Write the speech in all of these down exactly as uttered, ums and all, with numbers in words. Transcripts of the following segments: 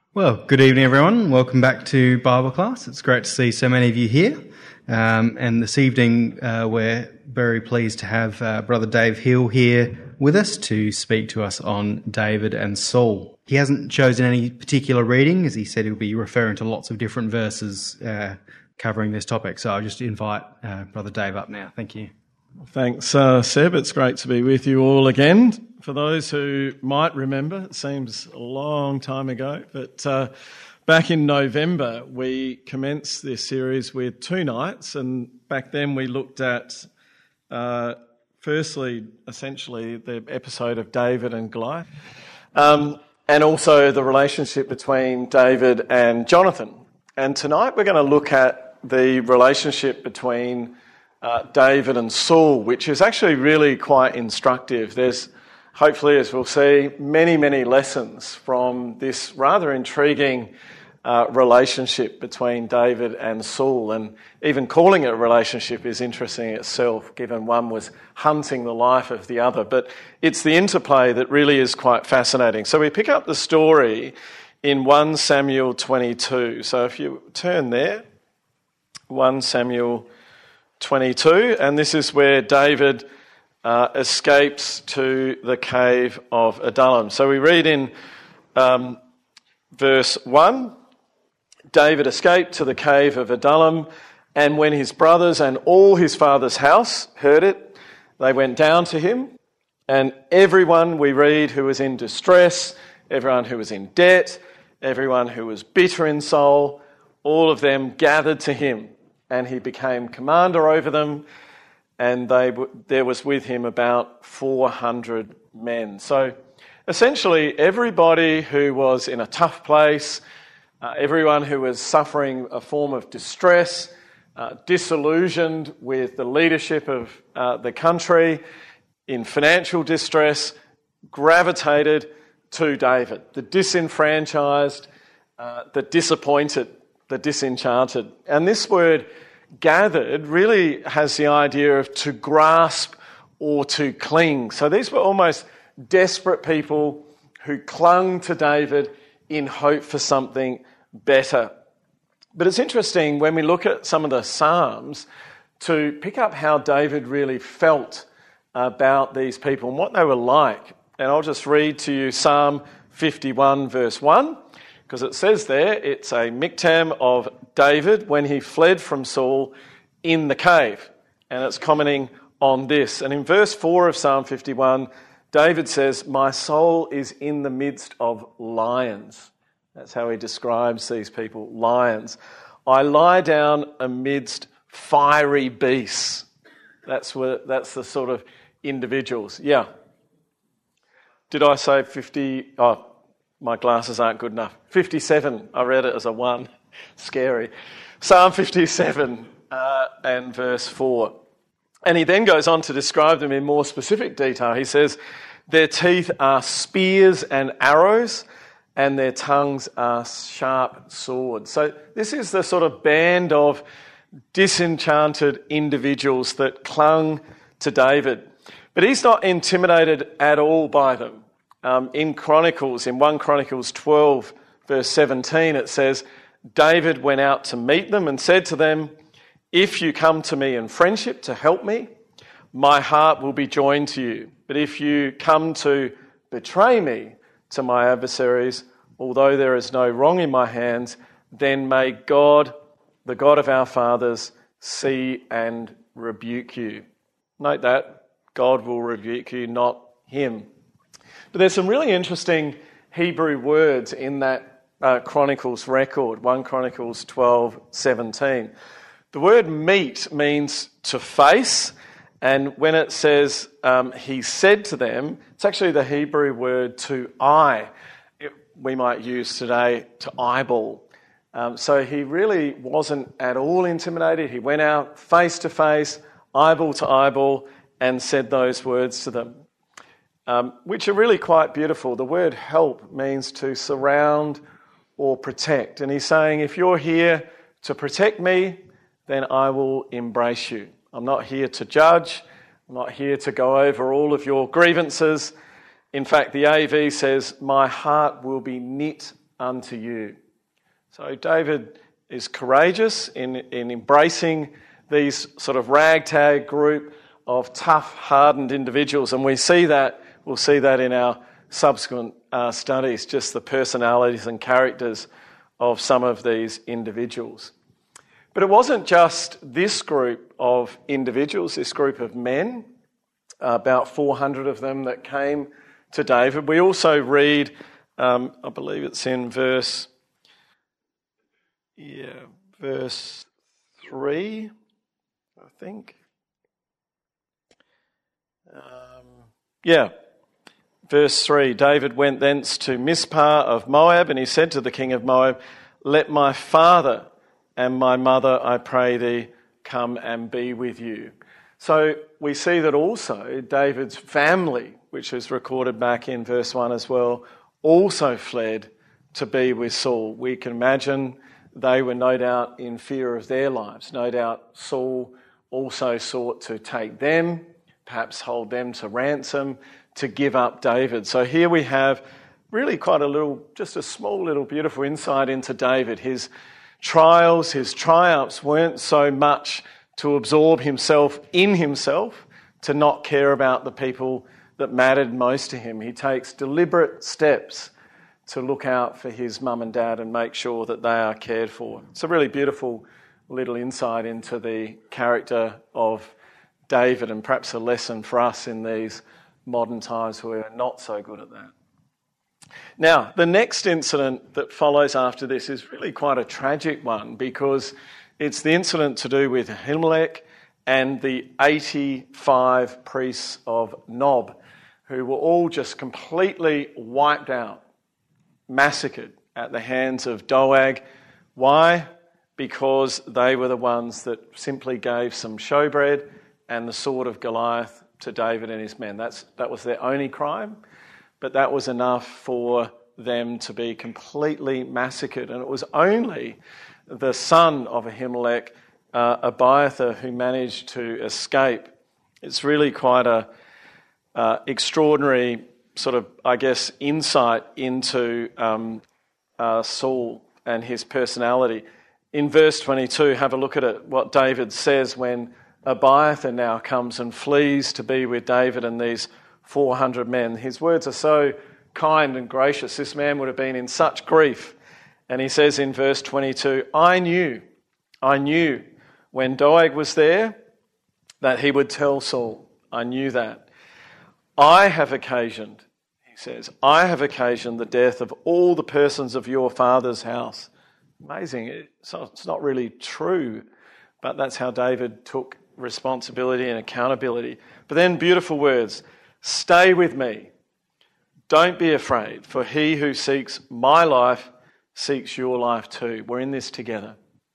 Well, good evening, everyone. Welcome back to Bible class. It's great to see so many of you here. Um, and this evening, uh, we're very pleased to have uh, Brother Dave Hill here with us to speak to us on David and Saul. He hasn't chosen any particular reading, as he said he'll be referring to lots of different verses uh, covering this topic. So I'll just invite uh, Brother Dave up now. Thank you. Thanks, uh, Seb. It's great to be with you all again. For those who might remember, it seems a long time ago, but uh, back in November we commenced this series with two nights, and back then we looked at, uh, firstly, essentially the episode of David and Goliath, um, and also the relationship between David and Jonathan. And tonight we're going to look at the relationship between Uh, David and Saul, which is actually really quite instructive. There's, hopefully, as we'll see, many, many lessons from this rather intriguing uh, relationship between David and Saul. And even calling it a relationship is interesting itself, given one was hunting the life of the other. But it's the interplay that really is quite fascinating. So we pick up the story in First Samuel twenty-two. So if you turn there, First Samuel twenty-two, and this is where David uh, escapes to the cave of Adullam. So we read in um, verse one, David escaped to the cave of Adullam, and when his brothers and all his father's house heard it, they went down to him, and everyone, we read, who was in distress, everyone who was in debt, everyone who was bitter in soul, all of them gathered to him. And he became commander over them, and they there was with him about four hundred men. So essentially everybody who was in a tough place, uh, everyone who was suffering a form of distress, uh, disillusioned with the leadership of uh, the country, in financial distress, gravitated to David. The disenfranchised, uh, the disappointed, the disenchanted. And this word gathered really has the idea of to grasp or to cling. So these were almost desperate people who clung to David in hope for something better. But it's interesting when we look at some of the Psalms to pick up how David really felt about these people and what they were like. And I'll just read to you Psalm fifty-one verse one. Because it says there, it's a miktam of David when he fled from Saul in the cave. And it's commenting on this. And in verse four of Psalm fifty-one, David says, "My soul is in the midst of lions." That's how he describes these people, lions. "I lie down amidst fiery beasts." That's what, that's the sort of individuals. Yeah. Did I say fifty? Oh, my glasses aren't good enough. fifty-seven, I read it as a one. Scary. Psalm fifty-seven uh, and verse four. And he then goes on to describe them in more specific detail. He says, "Their teeth are spears and arrows, and their tongues are sharp swords." So this is the sort of band of disenchanted individuals that clung to David. But he's not intimidated at all by them. Um, in Chronicles, in First Chronicles twelve, verse seventeen, it says, "David went out to meet them and said to them, 'If you come to me in friendship to help me, my heart will be joined to you. But if you come to betray me to my adversaries, although there is no wrong in my hands, then may God, the God of our fathers, see and rebuke you.'" Note that, God will rebuke you, not him. But there's some really interesting Hebrew words in that uh, Chronicles record, First Chronicles twelve seventeen. The word meet means to face, and when it says um, he said to them, it's actually the Hebrew word to eye. It, we might use today to eyeball. Um, so he really wasn't at all intimidated. He went out face to face, eyeball to eyeball, and said those words to them. Um, which are really quite beautiful. The word help means to surround or protect. And he's saying, if you're here to protect me, then I will embrace you. I'm not here to judge. I'm not here to go over all of your grievances. In fact, the A V says, "My heart will be knit unto you. So David is courageous in, in embracing these sort of ragtag group of tough, hardened individuals. And we see that, we'll see that in our subsequent uh, studies, just the personalities and characters of some of these individuals. But it wasn't just this group of individuals, this group of men, uh, about four hundred of them that came to David. We also read, um, I believe it's in verse, yeah, verse three, I think. Um, yeah, verse three, David went thence to Mizpah of Moab, and he said to the king of Moab, let my father and my mother, I pray thee, come and be with you. So we see that also David's family, which is recorded back in verse one as well, also fled to be with Saul. We can imagine they were no doubt in fear of their lives. No doubt Saul also sought to take them, perhaps hold them to ransom, to give up David. So here we have really quite a little, just a small little beautiful insight into David. His trials, his triumphs weren't so much to absorb himself in himself, to not care about the people that mattered most to him. He takes deliberate steps to look out for his mum and dad and make sure that they are cared for. It's a really beautiful little insight into the character of David, and perhaps a lesson for us in these modern times who are not so good at that. Now, the next incident that follows after this is really quite a tragic one, because it's the incident to do with Ahimelech and the eighty-five priests of Nob, who were all just completely wiped out, massacred at the hands of Doeg. Why? Because they were the ones that simply gave some showbread and the sword of Goliath to David and his men. That's, that was their only crime, but that was enough for them to be completely massacred. And it was only the son of Ahimelech, uh, Abiathar, who managed to escape. It's really quite a uh, extraordinary sort of, I guess, insight into um, uh, Saul and his personality. In verse twenty-two, have a look at it, what David says when Abiathar now comes and flees to be with David and these four hundred men. His words are so kind and gracious. This man would have been in such grief. And he says in verse twenty-two, I knew, I knew when Doeg was there that he would tell Saul. I knew that. I have occasioned, he says, I have occasioned the death of all the persons of your father's house. Amazing. It's not really true, but that's how David took responsibility and accountability. But then beautiful words, stay with me. Don't be afraid, for he who seeks my life seeks your life too. We're in this together.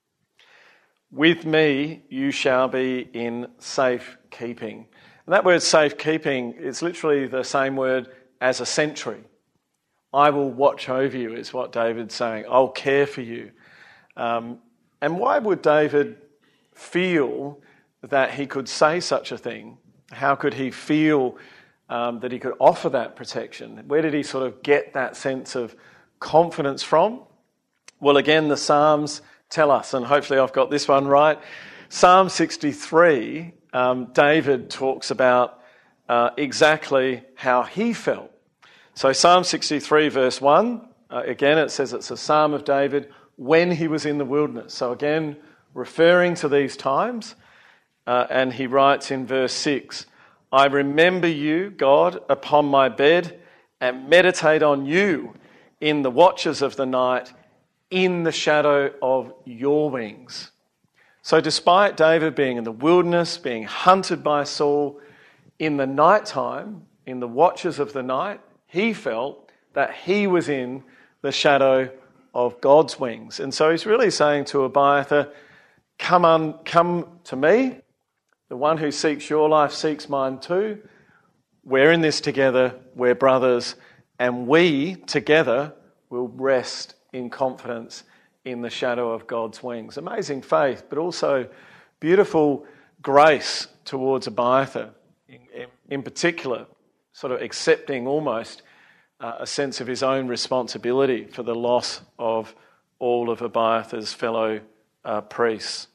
With me you shall be in safe keeping. And that word safe keeping is literally the same word as a sentry. I will watch over you is what David's saying. I'll care for you. Um, and why would David feel that he could say such a thing? How could he feel um, that he could offer that protection? Where did he sort of get that sense of confidence from? Well, again, the Psalms tell us, and hopefully I've got this one right. Psalm sixty-three, um, David talks about uh, exactly how he felt. So Psalm sixty-three verse one, uh, again it says it's a psalm of David when he was in the wilderness. So again, referring to these times, uh, and he writes in verse six, I remember you, God, upon my bed and meditate on you in the watches of the night, in the shadow of your wings. So despite David being in the wilderness, being hunted by Saul, in the nighttime, in the watches of the night, he felt that he was in the shadow of God's wings. And so he's really saying to Abiathar, come on, come to me. The one who seeks your life seeks mine too. We're in this together. We're brothers. And we together will rest in confidence in the shadow of God's wings. Amazing faith, but also beautiful grace towards Abiathar. In, in, in particular, sort of accepting almost uh, a sense of his own responsibility for the loss of all of Abiathar's fellow uh, priests.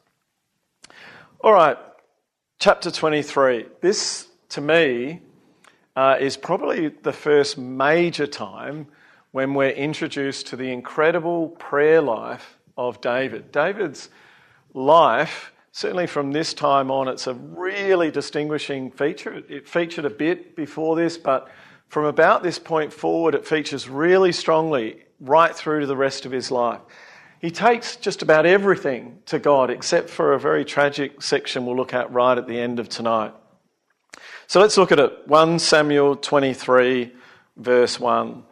All right, chapter twenty-three. This, to me, uh, is probably the first major time when we're introduced to the incredible prayer life of David. David's life, certainly from this time on, it's a really distinguishing feature. It featured a bit before this, but from about this point forward, it features really strongly right through to the rest of his life. He takes just about everything to God, except for a very tragic section we'll look at right at the end of tonight. So let's look at it. First Samuel twenty-three, verse one.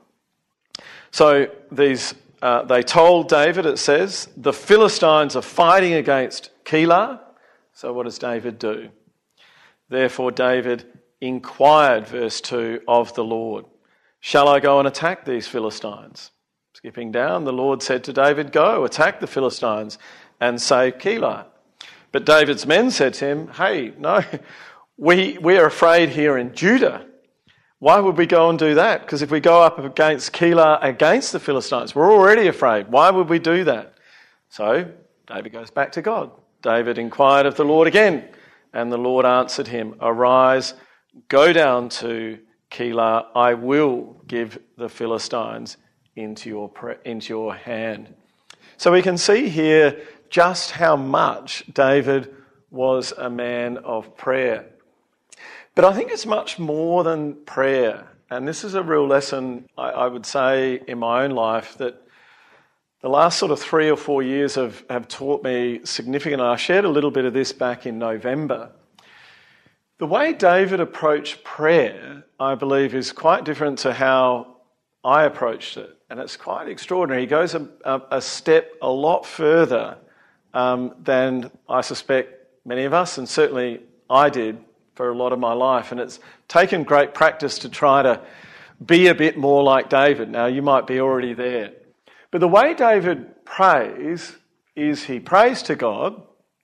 So these, uh, they told David, it says, the Philistines are fighting against Keilah. So what does David do? Therefore David inquired, verse two, of the Lord, shall I go and attack these Philistines? Skipping down, the Lord said to David, go, attack the Philistines and save Keilah. But David's men said to him, hey, no, we, we are afraid here in Judah. Why would we go and do that? Because if we go up against Keilah, against the Philistines, we're already afraid. Why would we do that? So David goes back to God. David inquired of the Lord again, and the Lord answered him, arise, go down to Keilah, I will give the Philistines into your into your hand. So we can see here just how much David was a man of prayer. But I think it's much more than prayer. And this is a real lesson, I, I would say, in my own life that the last sort of three or four years have, have taught me significantly. I shared a little bit of this back in November. The way David approached prayer, I believe, is quite different to how I approached it. And it's quite extraordinary. He goes a, a, a step a lot further um, than I suspect many of us, and certainly I did for a lot of my life. And it's taken great practice to try to be a bit more like David. Now, you might be already there. But the way David prays is he prays to God,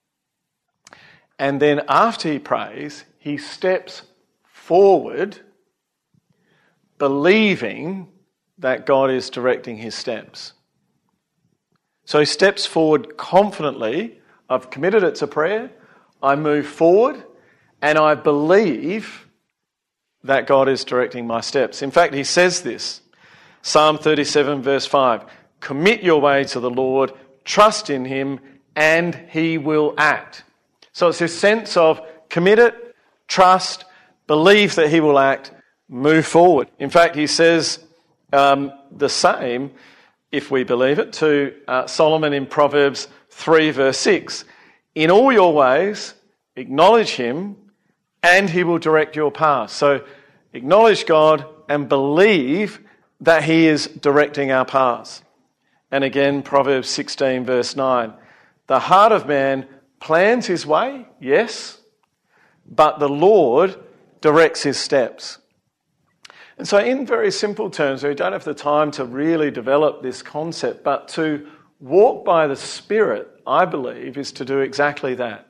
and then after he prays, he steps forward, believing that God is directing his steps. So he steps forward confidently. I've committed it to prayer. I move forward and I believe that God is directing my steps. In fact, he says this, Psalm thirty-seven verse five, commit your way to the Lord, trust in him, and he will act. So it's this sense of commit it, trust, believe that he will act, move forward. In fact, he says Um, the same, if we believe it, to uh, Solomon in Proverbs three verse six. In all your ways, acknowledge him and he will direct your path. So acknowledge God and believe that he is directing our paths. And again, Proverbs sixteen verse nine. The heart of man plans his way, yes, but the Lord directs his steps. And so in very simple terms, we don't have the time to really develop this concept, but to walk by the Spirit, I believe, is to do exactly that.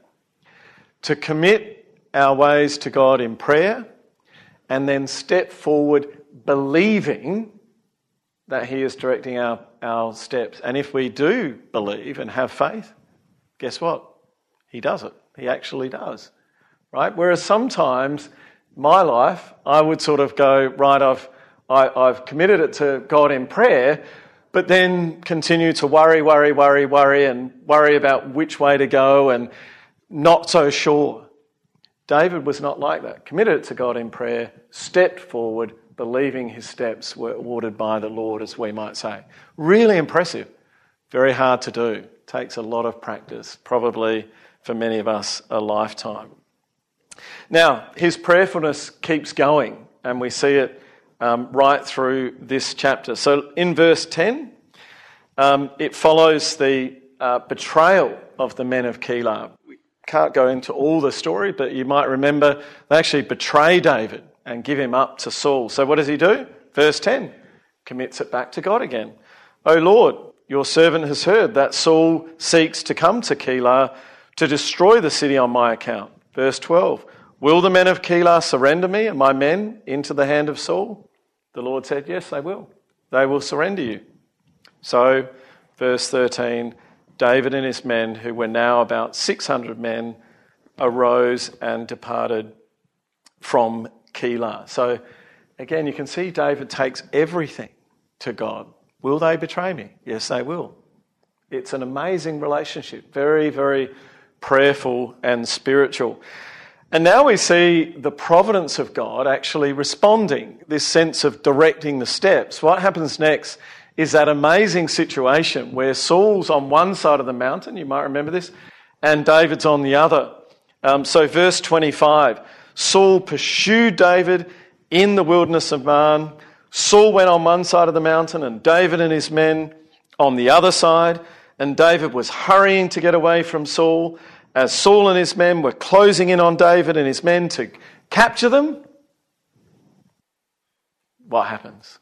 To commit our ways to God in prayer and then step forward believing that he is directing our, our steps. And if we do believe and have faith, guess what? He does it. He actually does. Right? Whereas sometimes my life, I would sort of go, right, I've, I, I've committed it to God in prayer, but then continue to worry, worry, worry, worry, and worry about which way to go and not so sure. David was not like that. Committed it to God in prayer, stepped forward, believing his steps were ordered by the Lord, as we might say. Really impressive. Very hard to do. Takes a lot of practice, probably for many of us a lifetime. Now, his prayerfulness keeps going, and we see it um, right through this chapter. So in verse ten, um, it follows the uh, betrayal of the men of Keilah. We can't go into all the story, but you might remember they actually betray David and give him up to Saul. So what does he do? Verse ten, commits it back to God again. O Lord, your servant has heard that Saul seeks to come to Keilah to destroy the city on my account. Verse twelve, will the men of Keilah surrender me and my men into the hand of Saul? The Lord said, yes, they will. They will surrender you. So, verse thirteen, David and his men, who were now about six hundred men, arose and departed from Keilah. So, again, you can see David takes everything to God. Will they betray me? Yes, they will. It's an amazing relationship, very, very prayerful and spiritual. And now we see the providence of God actually responding, this sense of directing the steps. What happens next is that amazing situation where Saul's on one side of the mountain, you might remember this, and David's on the other. Um, so verse twenty-five, Saul pursued David in the wilderness of Maon. Saul went on one side of the mountain and David and his men on the other side. And David was hurrying to get away from Saul as Saul and his men were closing in on David and his men to capture them. What happens?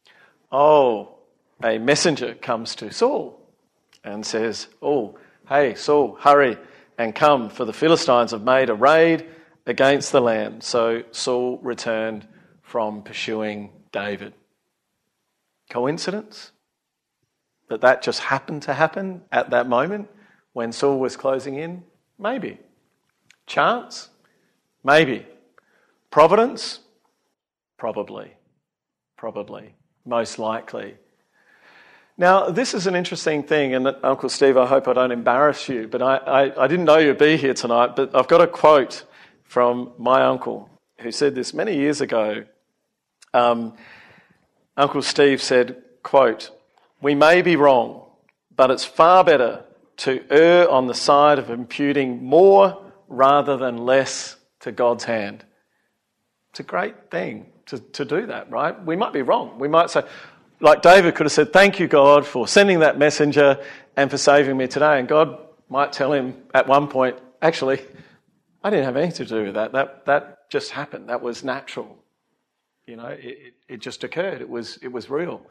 Oh, a messenger comes to Saul and says, oh, hey, Saul, hurry and come, for the Philistines have made a raid against the land. So Saul returned from pursuing David. Coincidence? That that just happened to happen at that moment when Saul was closing in? Maybe. Chance? Maybe. Providence? Probably. Probably. Most likely. Now, this is an interesting thing, and Uncle Steve, I hope I don't embarrass you, but I, I, I didn't know you'd be here tonight, but I've got a quote from my uncle who said this many years ago. Um, Uncle Steve said, quote, "We may be wrong, but it's far better to err on the side of imputing more rather than less to God's hand." It's a great thing to, to do that, right? We might be wrong. We might say, like David could have said, thank you, God, for sending that messenger and for saving me today. And God might tell him at one point, actually, I didn't have anything to do with that. That that just happened. That was natural. You know, it, it, it just occurred. It was it was real.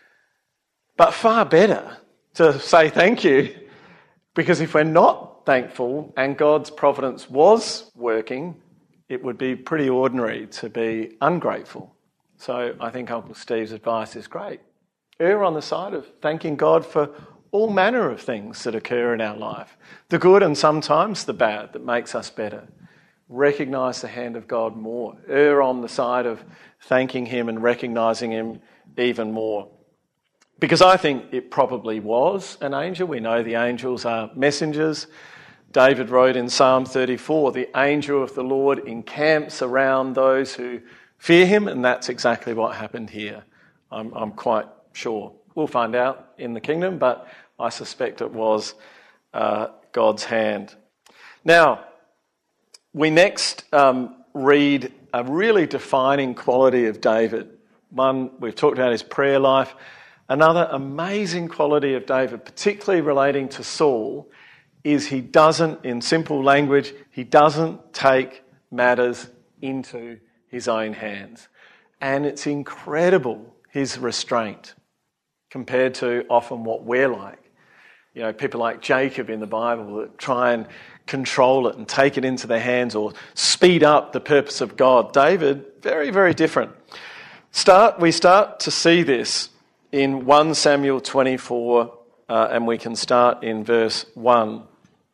But far better to say thank you, because if we're not thankful and God's providence was working, it would be pretty ordinary to be ungrateful. So I think Uncle Steve's advice is great. Err on the side of thanking God for all manner of things that occur in our life, the good and sometimes the bad that makes us better. Recognise the hand of God more. Err on the side of thanking him and recognising him even more. Because I think it probably was an angel. We know the angels are messengers. David wrote in Psalm thirty-four, the angel of the Lord encamps around those who fear him, and that's exactly what happened here. I'm, I'm quite sure. We'll find out in the kingdom, but I suspect it was uh, God's hand. Now, we next um, read a really defining quality of David. One, we've talked about his prayer life. Another amazing quality of David, particularly relating to Saul, is he doesn't, in simple language, he doesn't take matters into his own hands. And it's incredible, his restraint, compared to often what we're like. You know, people like Jacob in the Bible that try and control it and take it into their hands or speed up the purpose of God. David, very, very different. Start. We start to see this in First Samuel twenty-four, uh, and we can start in verse one.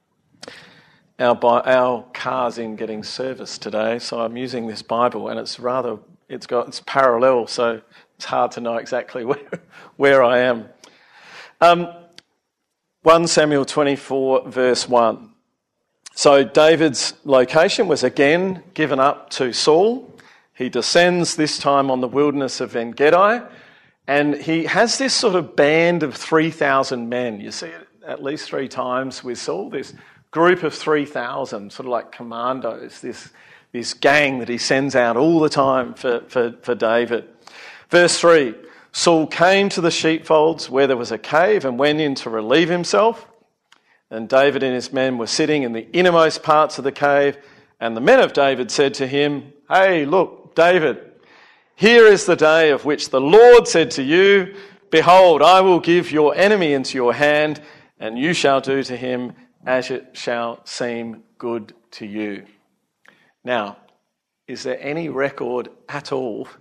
Our, our car's in getting serviced today, so I'm using this Bible, and it's rather, it's got, it's parallel, so it's hard to know exactly where, where I am. Um, First Samuel twenty-four, verse one. So David's location was again given up to Saul. He descends this time on the wilderness of En-Gedi, and he has this sort of band of three thousand men. You see it at least three times with Saul, this group of three thousand, sort of like commandos, this, this gang that he sends out all the time for, for, for David. Verse three, Saul came to the sheepfolds where there was a cave and went in to relieve himself. And David and his men were sitting in the innermost parts of the cave. And the men of David said to him, "Hey, look, David, here is the day of which the Lord said to you, behold, I will give your enemy into your hand, and you shall do to him as it shall seem good to you." Now, is there any record at all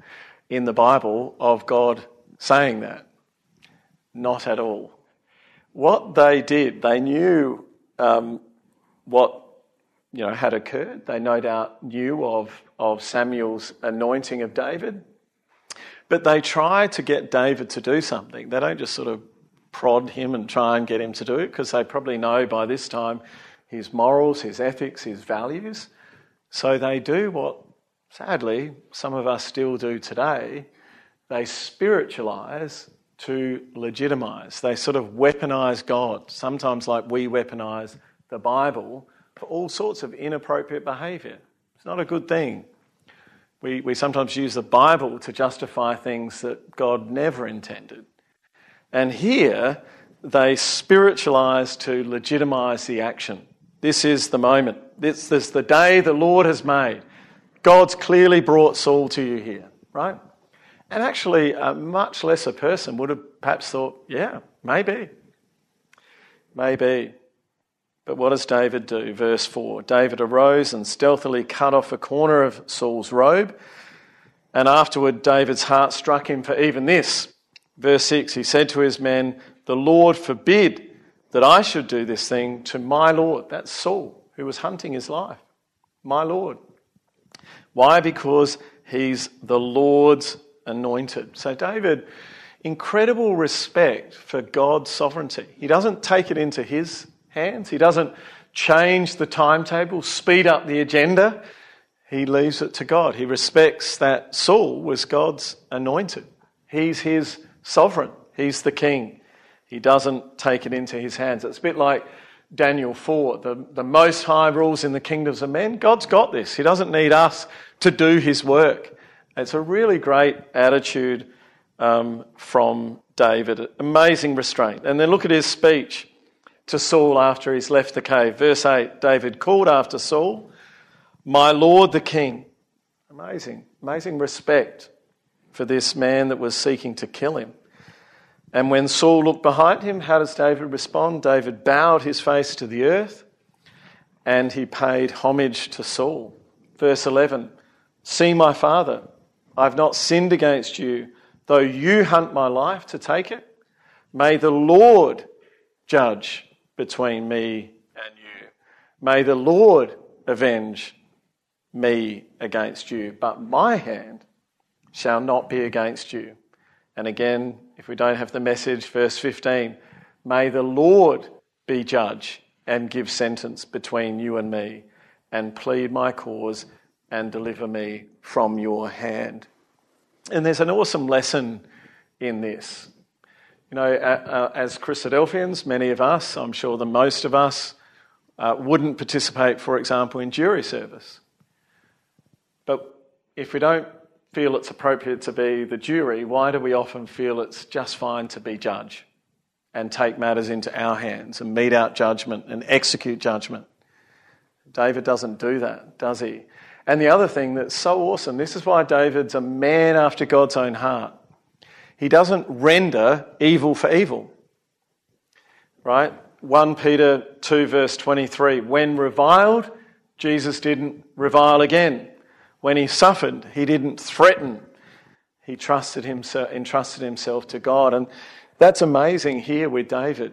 in the Bible of God saying that. Not at all. What they did, they knew um, what you know had occurred. They no doubt knew of, of Samuel's anointing of David. But they try to get David to do something. They don't just sort of prod him and try and get him to do it, because they probably know by this time his morals, his ethics, his values. So they do what, sadly, some of us still do today. They spiritualise to legitimise. They sort of weaponise God, sometimes like we weaponise the Bible, for all sorts of inappropriate behaviour. It's not a good thing. We, we sometimes use the Bible to justify things that God never intended. And here, they spiritualise to legitimise the action. This is the moment. This, this is the day the Lord has made. God's clearly brought Saul to you here, right? And actually, a much lesser person would have perhaps thought, yeah, maybe. Maybe. But what does David do? Verse four, David arose and stealthily cut off a corner of Saul's robe, and afterward David's heart struck him for even this. Verse six, he said to his men, the Lord forbid that I should do this thing to my Lord. That's Saul, who was hunting his life. My Lord. Why? Because he's the Lord's anointed. So David, incredible respect for God's sovereignty. He doesn't take it into his hands. He doesn't change the timetable, speed up the agenda. He leaves it to God. He respects that Saul was God's anointed. He's his sovereign. He's the king. He doesn't take it into his hands. It's a bit like Daniel four, the, the Most High rules in the kingdoms of men. God's got this. He doesn't need us to do his work. It's a really great attitude um, from David. Amazing restraint. And then look at his speech to Saul after he's left the cave. Verse eight, David called after Saul, my Lord the King. Amazing, amazing respect for this man that was seeking to kill him. And when Saul looked behind him, how does David respond? David bowed his face to the earth and he paid homage to Saul. Verse eleven, see my father, I've not sinned against you, though you hunt my life to take it. May the Lord judge between me and you. May the Lord avenge me against you, but my hand shall not be against you. And again, if we don't have the message, verse fifteen, may the Lord be judge and give sentence between you and me, and plead my cause and deliver me from your hand. And there's an awesome lesson in this. You know, uh, as Christadelphians, many of us, I'm sure the most of us, uh, wouldn't participate, for example, in jury service. But if we don't feel it's appropriate to be the jury, why do we often feel it's just fine to be judge and take matters into our hands and mete out judgment and execute judgment? David doesn't do that, does he? And the other thing that's so awesome, this is why David's a man after God's own heart. He doesn't render evil for evil, right? First Peter two verse twenty-three, when reviled, Jesus didn't revile again. When he suffered, he didn't threaten. He trusted himself, entrusted himself to God. And that's amazing here with David,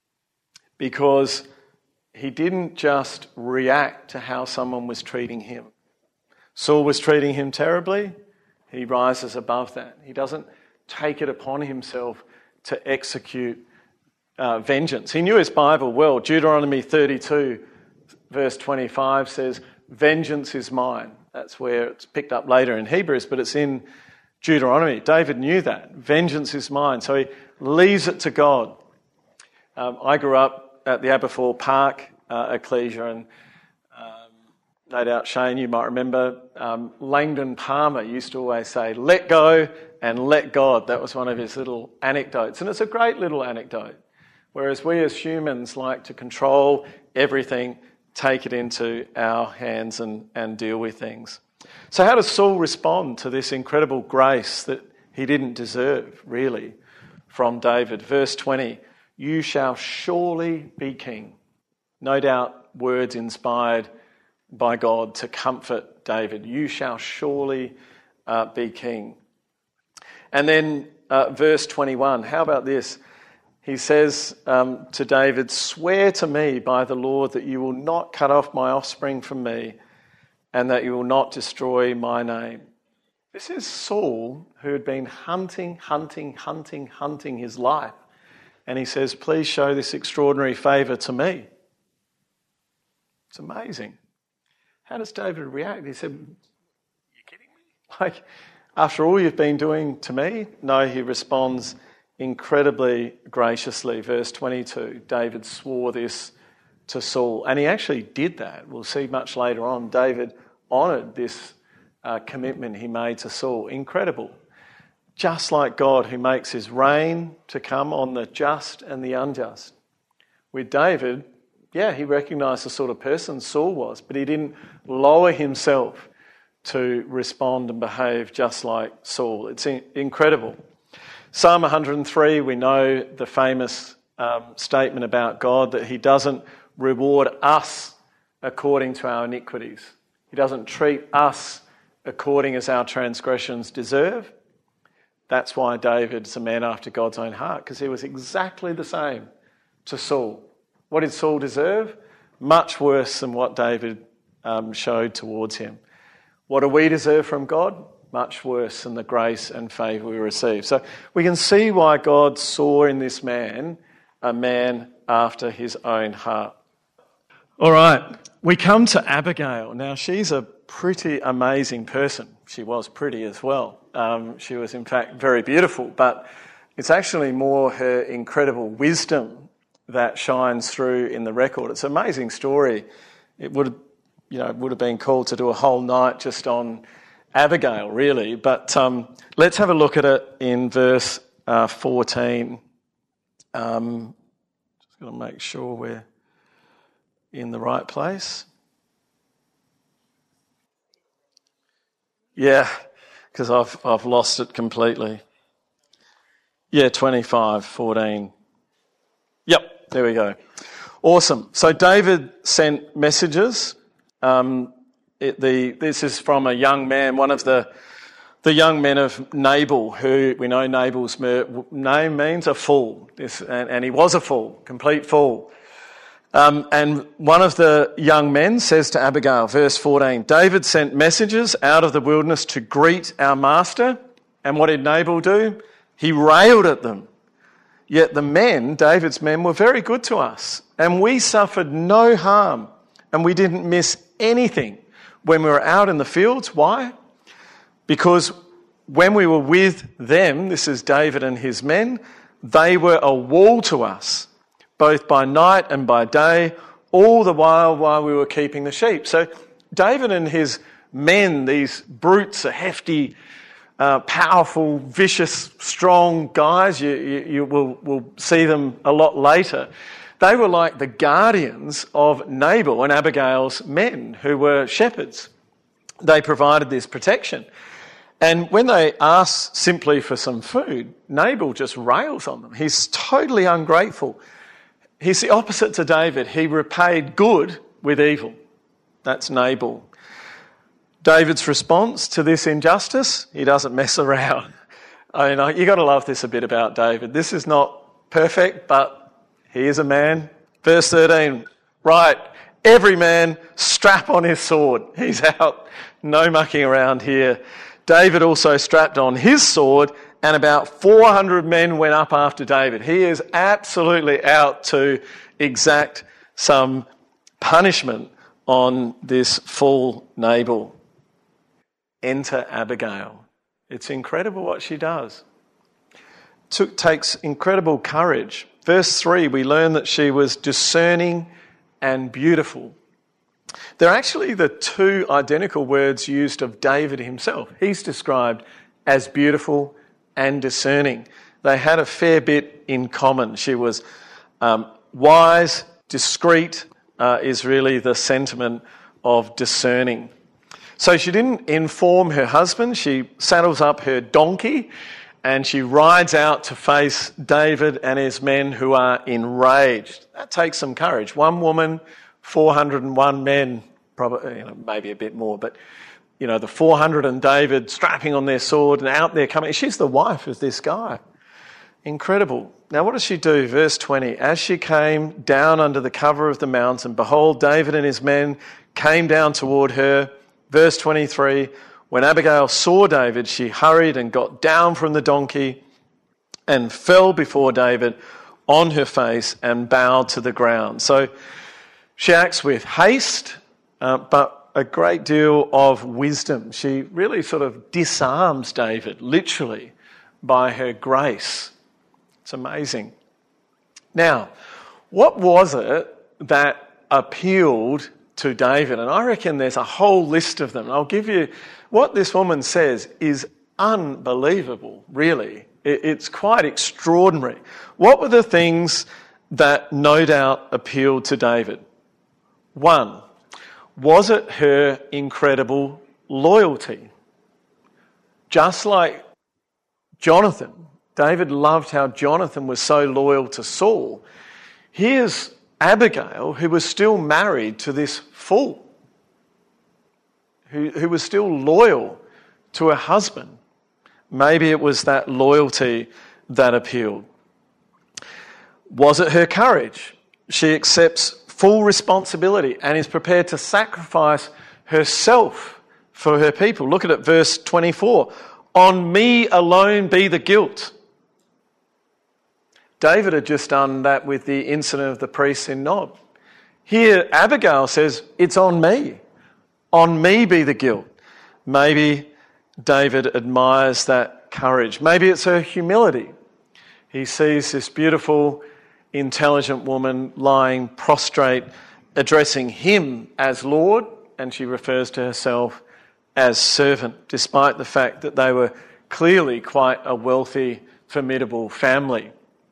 because he didn't just react to how someone was treating him. Saul was treating him terribly. He rises above that. He doesn't take it upon himself to execute uh, vengeance. He knew his Bible well. Deuteronomy thirty-two verse twenty-five says, vengeance is mine. That's where it's picked up later in Hebrews, but it's in Deuteronomy. David knew that. Vengeance is mine. So he leaves it to God. Um, I grew up at the Aberfoyle Park uh, Ecclesia, and um, no doubt, Shane, you might remember, um, Langdon Palmer used to always say, let go and let God. That was one of his little anecdotes. And it's a great little anecdote. Whereas we as humans like to control everything, take it into our hands and, and deal with things. So how does Saul respond to this incredible grace that he didn't deserve, really, from David? Verse twenty, you shall surely be king. No doubt words inspired by God to comfort David. You shall surely uh, be king. And then uh, verse twenty-one, how about this? He says um, to David, "Swear to me by the Lord that you will not cut off my offspring from me and that you will not destroy my name." This is Saul, who had been hunting, hunting, hunting, hunting his life. And he says, "Please show this extraordinary favour to me." It's amazing. How does David react? He said, "You kidding me? Like, after all you've been doing to me?" No, he responds incredibly graciously. Verse twenty-two, David swore this to Saul. And he actually did that. We'll see much later on. David honoured this uh, commitment he made to Saul. Incredible. Just like God, who makes his rain to come on the just and the unjust. With David, yeah, he recognised the sort of person Saul was, but he didn't lower himself to respond and behave just like Saul. It's in- incredible. Psalm one hundred three, we know the famous um, statement about God that he doesn't reward us according to our iniquities. He doesn't treat us according as our transgressions deserve. That's why David's a man after God's own heart, because he was exactly the same to Saul. What did Saul deserve? Much worse than what David um, showed towards him. What do we deserve from God? Much worse than the grace and favour we receive. So we can see why God saw in this man a man after his own heart. All right, we come to Abigail. Now, she's a pretty amazing person. She was pretty as well. Um, she was, in fact, very beautiful, but it's actually more her incredible wisdom that shines through in the record. It's an amazing story. It would have, you know, would have been called to do a whole night just on Abigail, really. But um, let's have a look at it in verse uh, fourteen. Um, just got to make sure we're in the right place. Yeah, because I've I've lost it completely. Yeah, twenty-five, fourteen. Yep, there we go. Awesome. So David sent messages. Um, it, the this is from a young man, one of the the young men of Nabal, who we know Nabal's name means a fool, this, and, and he was a fool, complete fool. Um, and one of the young men says to Abigail, verse fourteen, David sent messengers out of the wilderness to greet our master. And what did Nabal do? He railed at them. Yet the men, David's men, were very good to us. And we suffered no harm. And we didn't miss anything when we were out in the fields. Why? Because when we were with them, this is David and his men, they were a wall to us, both by night and by day, all the while while we were keeping the sheep. So David and his men, these brutes, are hefty, uh, powerful, vicious, strong guys. You, you, you will, will see them a lot later. They were like the guardians of Nabal and Abigail's men, who were shepherds. They provided this protection. And when they ask simply for some food, Nabal just rails on them. He's totally ungrateful. He's the opposite to David. He repaid good with evil. That's Nabal. David's response to this injustice, he doesn't mess around. I mean, you've got to love this a bit about David. This is not perfect, but he is a man. Verse thirteen, right, every man strap on his sword. He's out, no mucking around here. David also strapped on his sword, and about four hundred men went up after David. He is absolutely out to exact some punishment on this fool Nabal. Enter Abigail. It's incredible what she does. It takes incredible courage. Verse three, we learn that she was discerning and beautiful. They're actually the two identical words used of David himself. He's described as beautiful and discerning. They had a fair bit in common. She was um, wise, discreet, uh, is really the sentiment of discerning. So she didn't inform her husband. She saddles up her donkey and she rides out to face David and his men, who are enraged. That takes some courage. One woman, four hundred and one men, probably, you know, maybe a bit more, but you know, the four hundred and David strapping on their sword and out there coming. She's the wife of this guy. Incredible. Now, what does she do? Verse twenty, as she came down under the cover of the mountain, behold, David and his men came down toward her. Verse twenty-three, when Abigail saw David, she hurried and got down from the donkey and fell before David on her face and bowed to the ground. So she acts with haste, uh, but a great deal of wisdom. She really sort of disarms David, literally, by her grace. It's amazing. Now, what was it that appealed to David? And I reckon there's a whole list of them. I'll give you, what this woman says is unbelievable, really. It's quite extraordinary. What were the things that no doubt appealed to David? One, was it her incredible loyalty? Just like Jonathan, David loved how Jonathan was so loyal to Saul. Here's Abigail, who was still married to this fool, who, who was still loyal to her husband. Maybe it was that loyalty that appealed. Was it her courage? She accepts full responsibility and is prepared to sacrifice herself for her people. Look at it, verse twenty-four. On me alone be the guilt. David had just done that with the incident of the priests in Nob. Here, Abigail says, it's on me. On me be the guilt. Maybe David admires that courage. Maybe it's her humility. He sees this beautiful, intelligent woman lying prostrate, addressing him as Lord, and she refers to herself as servant, despite the fact that they were clearly quite a wealthy, formidable family.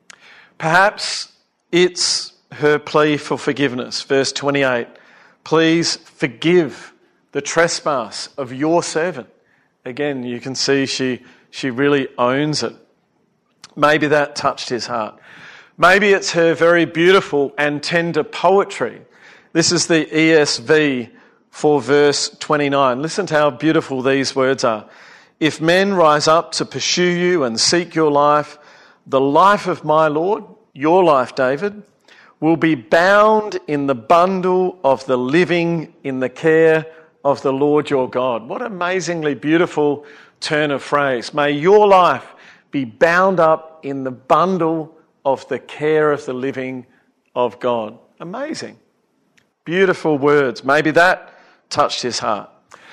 Perhaps it's her plea for forgiveness. Verse twenty-eight, please forgive the trespass of your servant. Again, you can see she, she really owns it. Maybe that touched his heart. Maybe it's her very beautiful and tender poetry. This is the E S V for verse twenty-nine. Listen to how beautiful these words are. If men rise up to pursue you and seek your life, the life of my Lord, your life, David, will be bound in the bundle of the living in the care of the Lord your God. What an amazingly beautiful turn of phrase. May your life be bound up in the bundle of the care of the living of God. Amazing. Beautiful words. Maybe that touched his heart.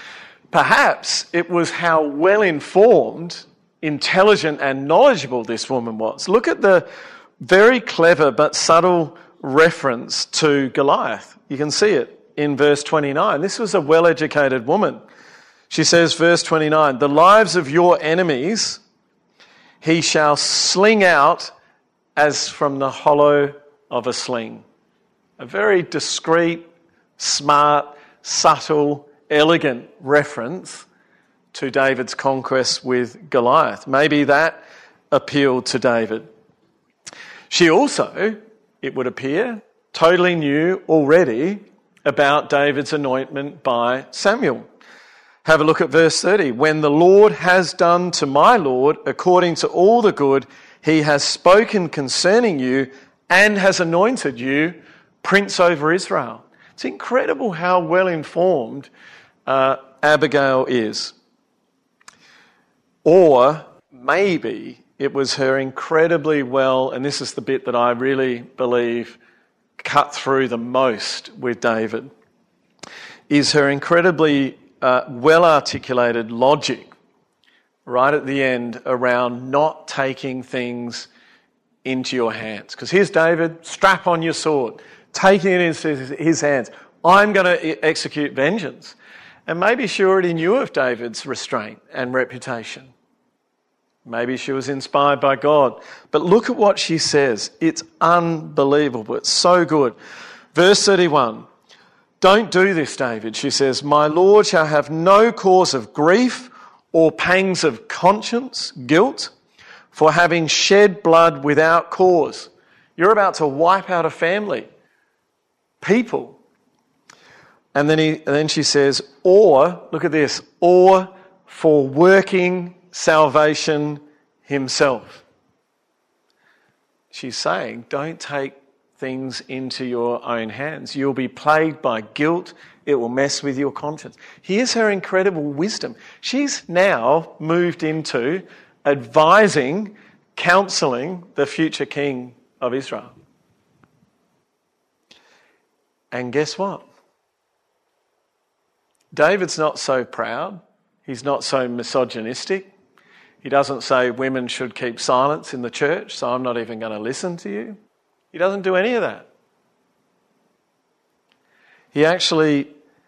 Perhaps it was how well-informed, intelligent and knowledgeable this woman was. Look at the very clever but subtle reference to Goliath. You can see it in verse twenty-nine. This was a well-educated woman. She says, verse twenty-nine, the lives of your enemies he shall sling out as from the hollow of a sling. A very discreet, smart, subtle, elegant reference to David's conquest with Goliath. Maybe that appealed to David. She also, it would appear, totally knew already about David's anointment by Samuel. Have a look at verse thirty. When the Lord has done to my Lord according to all the good he has spoken concerning you and has anointed you prince over Israel. It's incredible how well informed uh, Abigail is. Or maybe it was her incredibly well, and this is the bit that I really believe cut through the most with David, is her incredibly uh, well-articulated logic right at the end around not taking things into your hands. Because here's David, strap on your sword, taking it into his hands. I'm going to execute vengeance. And maybe she already knew of David's restraint and reputation. Maybe she was inspired by God. But look at what she says. It's unbelievable. It's so good. Verse thirty-one. Don't do this, David, she says. My Lord shall have no cause of grief or pangs of conscience, guilt, for having shed blood without cause. You're about to wipe out a family, people. And then, he, and then she says, or, look at this, or for working salvation himself. She's saying, don't take things into your own hands. You'll be plagued by guilt. It will mess with your conscience. Here's her incredible wisdom. She's now moved into advising, counselling the future king of Israel. And guess what? David's not so proud. He's not so misogynistic. He doesn't say women should keep silence in the church, so I'm not even going to listen to you. He doesn't do any of that. He actually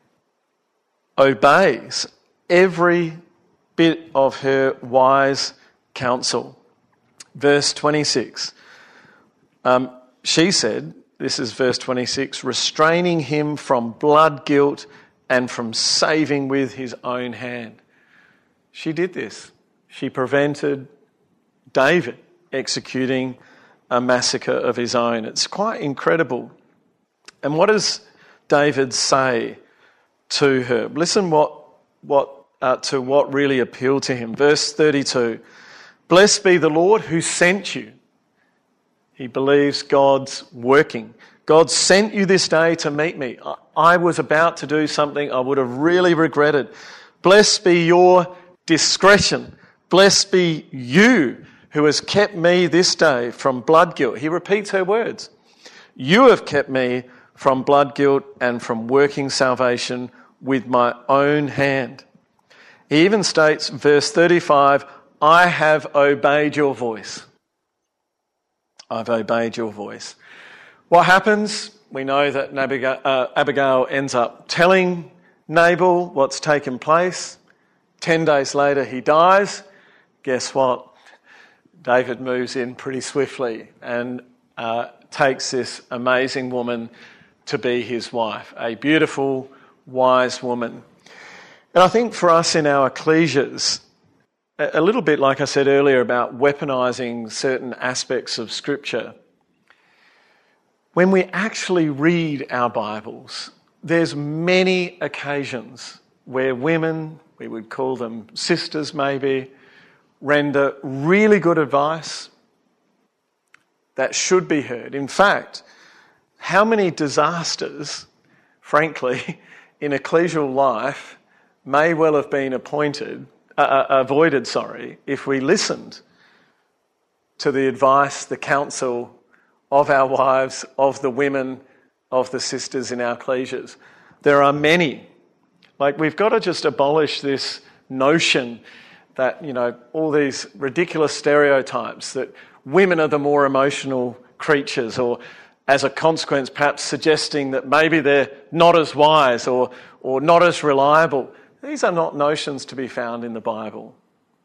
obeys every bit of her wise counsel. Verse twenty-six. Um, she said, this is verse twenty-six, restraining him from blood guilt and from saving with his own hand. She did this. She prevented David executing a massacre of his own. It's quite incredible. And what does David say to her? Listen what, what, uh, to what really appealed to him. Verse thirty-two, blessed be the Lord who sent you. He believes God's working. God sent you this day to meet me. I was about to do something I would have really regretted. Blessed be your discretion. Blessed be you who has kept me this day from blood guilt. He repeats her words. You have kept me from blood guilt and from working salvation with my own hand. He even states, verse thirty-five, I have obeyed your voice. I've obeyed your voice. What happens? We know that Abigail, uh, Abigail ends up telling Nabal what's taken place. Ten days later he dies. Guess what? David moves in pretty swiftly and uh, takes this amazing woman to be his wife, a beautiful, wise woman. And I think for us in our ecclesias, a little bit like I said earlier about weaponising certain aspects of Scripture, when we actually read our Bibles, there's many occasions where women, we would call them sisters maybe, render really good advice that should be heard. In fact, how many disasters, frankly, in ecclesial life may well have been appointed, uh, avoided, sorry, if we listened to the advice, the counsel of our wives, of the women, of the sisters in our ecclesias. There are many. Like, we've got to just abolish this notion that, you know, all these ridiculous stereotypes that women are the more emotional creatures, or as a consequence perhaps suggesting that maybe they're not as wise or, or not as reliable. These are not notions to be found in the Bible.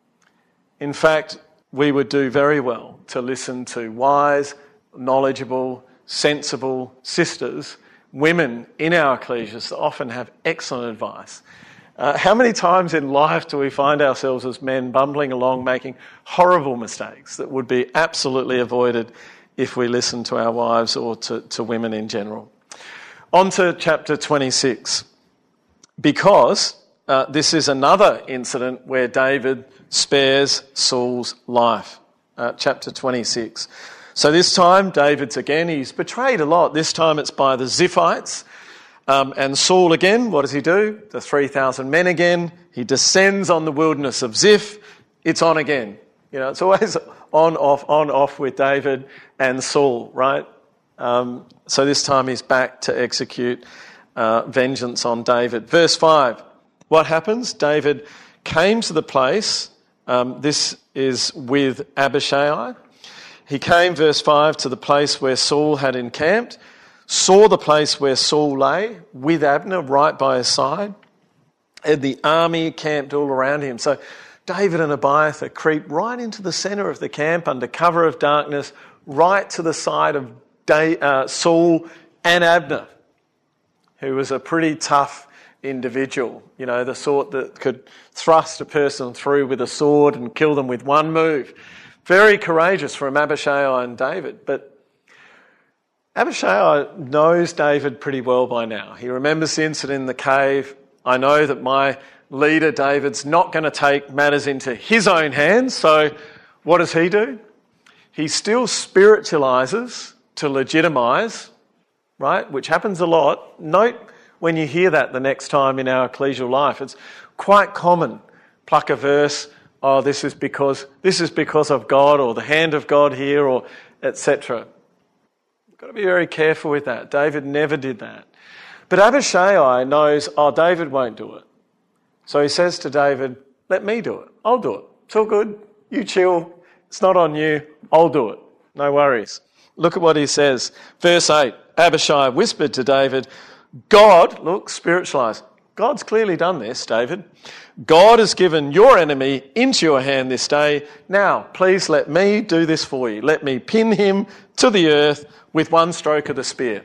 In fact, we would do very well to listen to wise, knowledgeable, sensible sisters, women in our ecclesias that often have excellent advice. Uh, how many times in life do we find ourselves as men bumbling along making horrible mistakes that would be absolutely avoided if we listen to our wives or to, to women in general? On to chapter twenty-six, because uh, this is another incident where David spares Saul's life. Uh, chapter twenty-six. So this time, David's again, he's betrayed a lot. This time it's by the Ziphites. Um, and Saul again, what does he do? The three thousand men again. He descends on the wilderness of Ziph. It's on again. You know, it's always on, off, on, off with David and Saul, right? Um, so this time he's back to execute uh, vengeance on David. Verse five, what happens? David came to the place, um, this is with Abishai. He came, verse five, to the place where Saul had encamped, saw the place where Saul lay with Abner right by his side, and the army camped all around him. So David and Abiathar creep right into the centre of the camp under cover of darkness, right to the side of Day, uh, Saul and Abner, who was a pretty tough individual, you know, the sort that could thrust a person through with a sword and kill them with one move. Very courageous from Abishai and David. But Abishai knows David pretty well by now. He remembers the incident in the cave. I know that my leader David's not going to take matters into his own hands, so what does he do? He still spiritualises to legitimise, right, which happens a lot. Note when you hear that the next time in our ecclesial life, it's quite common. Pluck a verse, oh, this is because this is because of God, or the hand of God here, or et cetera. You've got to be very careful with that. David never did that. But Abishai knows, oh, David won't do it. So he says to David, let me do it. I'll do it. It's all good. You chill. It's not on you. I'll do it. No worries. Look at what he says. Verse eight, Abishai whispered to David, God, look, spiritualise. God's clearly done this, David. God has given your enemy into your hand this day. Now, please let me do this for you. Let me pin him to the earth with one stroke of the spear.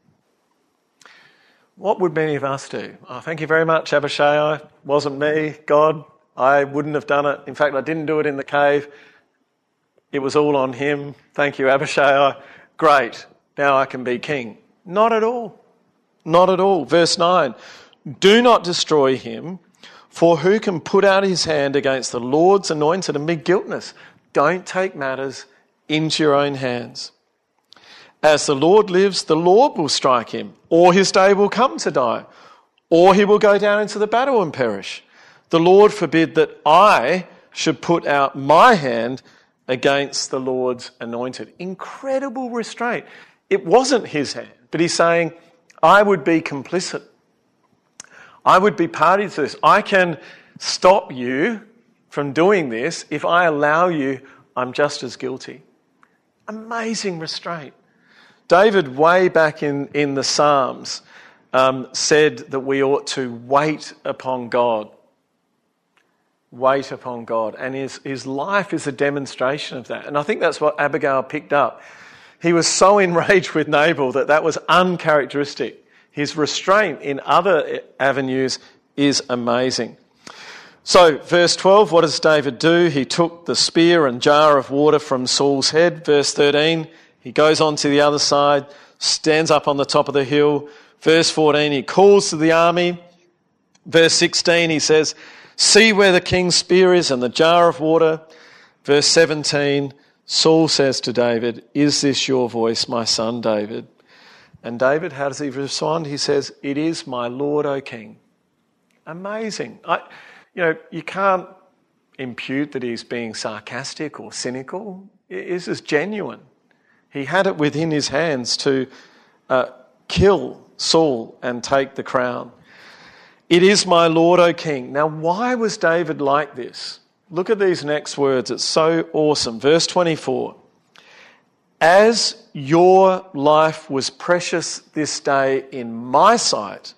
What would many of us do? Oh, thank you very much, Abishai. Wasn't me, God. I wouldn't have done it. In fact, I didn't do it in the cave. It was all on him. Thank you, Abishai. Great. Now I can be king. Not at all. Not at all. Verse nine. Do not destroy him, for who can put out his hand against the Lord's anointed and be guiltless? Don't take matters into your own hands. As the Lord lives, the Lord will strike him, or his day will come to die, or he will go down into the battle and perish. The Lord forbid that I should put out my hand against the Lord's anointed. Incredible restraint. It wasn't his hand, but he's saying, I would be complicit. I would be party to this. I can stop you from doing this. If I allow you, I'm just as guilty. Amazing restraint. David, way back in, in the Psalms, um, said that we ought to wait upon God. Wait upon God. And his, his life is a demonstration of that. And I think that's what Abigail picked up. He was so enraged with Nabal that that was uncharacteristic. His restraint in other avenues is amazing. So, verse twelve, what does David do? He took the spear and jar of water from Saul's head. Verse thirteen, he goes on to the other side, stands up on the top of the hill. Verse fourteen, he calls to the army. Verse sixteen, he says, see where the king's spear is and the jar of water. Verse seventeen, Saul says to David, is this your voice, my son David? And David, how does he respond? He says, it is my Lord, O King. Amazing. I, you know, you can't impute that he's being sarcastic or cynical. This is genuine. He had it within his hands to uh, kill Saul and take the crown. It is my Lord, O King. Now, why was David like this? Look at these next words. It's so awesome. Verse twenty-four. As your life was precious this day in my sight,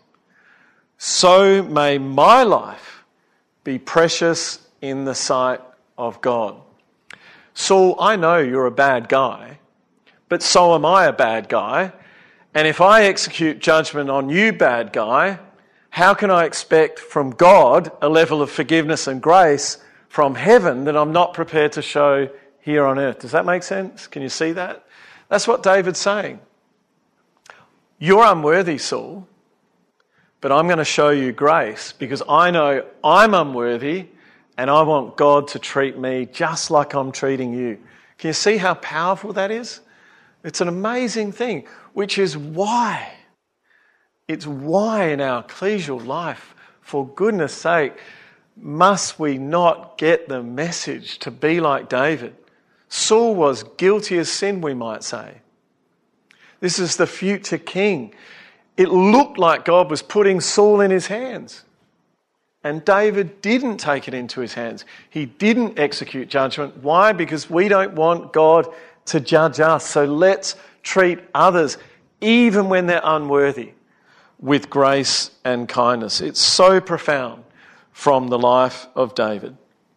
so may my life be precious in the sight of God. Saul, I know you're a bad guy, but so am I a bad guy. And if I execute judgment on you, bad guy, how can I expect from God a level of forgiveness and grace from heaven that I'm not prepared to show here on earth? Does that make sense? Can you see that? That's what David's saying. You're unworthy, Saul, but I'm going to show you grace because I know I'm unworthy and I want God to treat me just like I'm treating you. Can you see how powerful that is? It's an amazing thing, which is why, it's why in our ecclesial life, for goodness sake, must we not get the message to be like David? Saul was guilty as sin, we might say. This is the future king. It looked like God was putting Saul in his hands. And David didn't take it into his hands. He didn't execute judgment. Why? Because we don't want God to judge us. So let's treat others, even when they're unworthy, with grace and kindness. It's so profound from the life of David.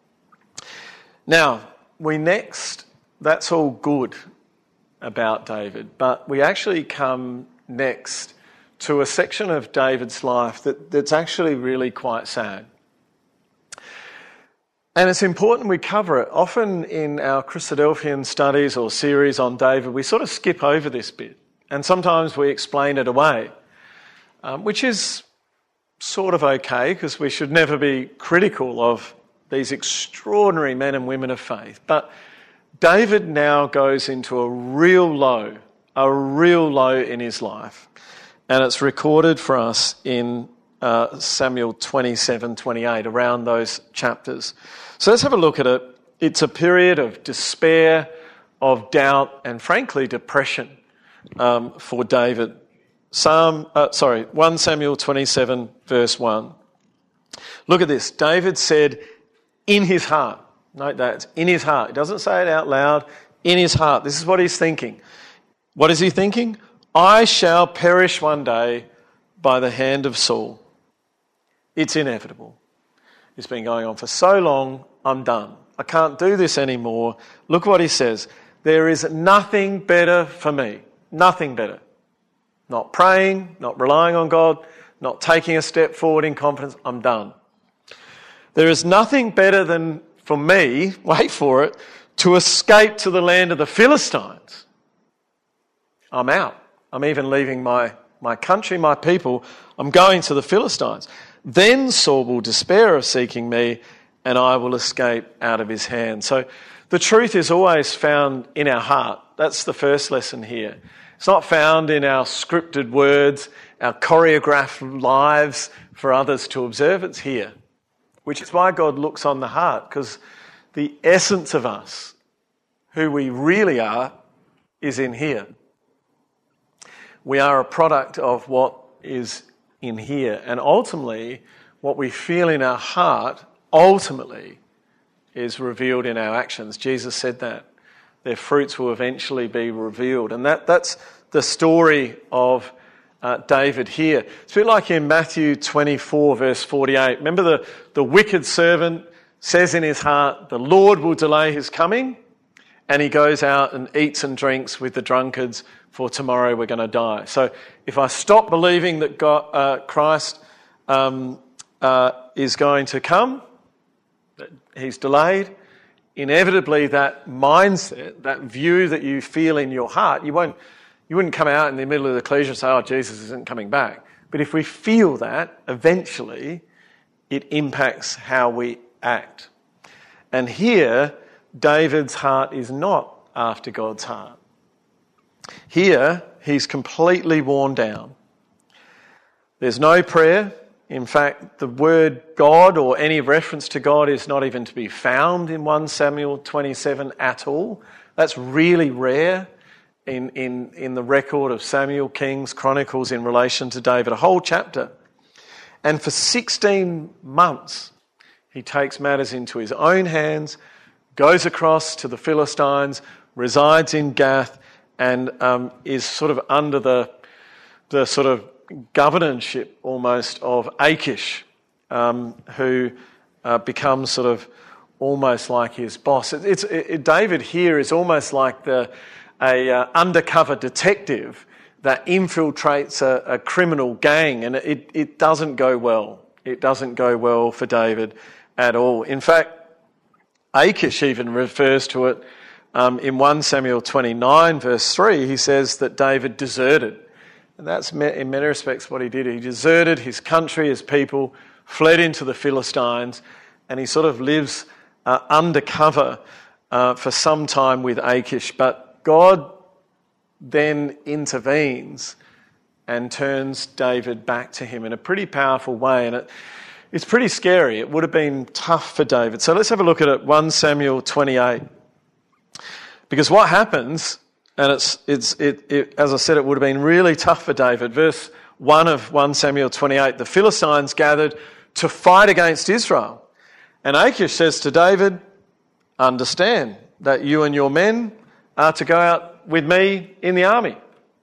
Now, we next, that's all good about David, but we actually come next to a section of David's life that, that's actually really quite sad. And it's important we cover it. Often in our Christadelphian studies or series on David, we sort of skip over this bit. And sometimes we explain it away, um, which is sort of okay, because we should never be critical of these extraordinary men and women of faith. But David now goes into a real low, a real low in his life. And it's recorded for us in uh, Samuel twenty-seven, twenty-eight, around those chapters. So let's have a look at it. It's a period of despair, of doubt, and frankly, depression um, for David. Psalm, uh, sorry, First Samuel twenty-seven, verse one. Look at this. David said, in his heart. Note that, it's in his heart. He doesn't say it out loud. In his heart. This is what he's thinking. What is he thinking? I shall perish one day by the hand of Saul. It's inevitable. It's been going on for so long, I'm done. I can't do this anymore. Look what he says. There is nothing better for me. Nothing better. Not praying, not relying on God, not taking a step forward in confidence. I'm done. There is nothing better than for me, wait for it, to escape to the land of the Philistines. I'm out. I'm even leaving my, my country, my people. I'm going to the Philistines. Then Saul will despair of seeking me, and I will escape out of his hand. So the truth is always found in our heart. That's the first lesson here. It's not found in our scripted words, our choreographed lives for others to observe. It's here, which is why God looks on the heart, because the essence of us, who we really are, is in here. We are a product of what is in here. And ultimately, what we feel in our heart, ultimately, is revealed in our actions. Jesus said that. Their fruits will eventually be revealed. And that, that's the story of uh, David here. It's a bit like in Matthew twenty-four, verse forty-eight. Remember the, the wicked servant says in his heart, the Lord will delay his coming, and he goes out and eats and drinks with the drunkards, for tomorrow we're going to die. So if I stop believing that God, uh, Christ um, uh, is going to come, that he's delayed, inevitably that mindset, that view that you feel in your heart, you won't, you wouldn't come out in the middle of the ecclesia and say, oh, Jesus isn't coming back. But if we feel that, eventually it impacts how we act. And here, David's heart is not after God's heart. Here, he's completely worn down. There's no prayer. In fact, the word God or any reference to God is not even to be found in First Samuel twenty-seven at all. That's really rare in, in, in the record of Samuel, Kings, Chronicles in relation to David, a whole chapter. And for sixteen months, he takes matters into his own hands, goes across to the Philistines, resides in Gath, and um, is sort of under the the sort of governorship almost of Achish, um, who uh, becomes sort of almost like his boss. It, it's it, David here is almost like the a uh, undercover detective that infiltrates a, a criminal gang, and it it doesn't go well. It doesn't go well for David at all. In fact, Achish even refers to it um, in First Samuel twenty-nine, verse three. He says that David deserted. And that's in many respects what he did. He deserted his country, his people, fled into the Philistines, and he sort of lives uh, undercover uh, for some time with Achish. But God then intervenes and turns David back to him in a pretty powerful way. And it, it's pretty scary. It would have been tough for David. So let's have a look at it, First Samuel twenty-eight. Because what happens... And it's it's it, it as I said, it would have been really tough for David. Verse one of First Samuel twenty-eight, the Philistines gathered to fight against Israel. And Achish says to David, understand that you and your men are to go out with me in the army.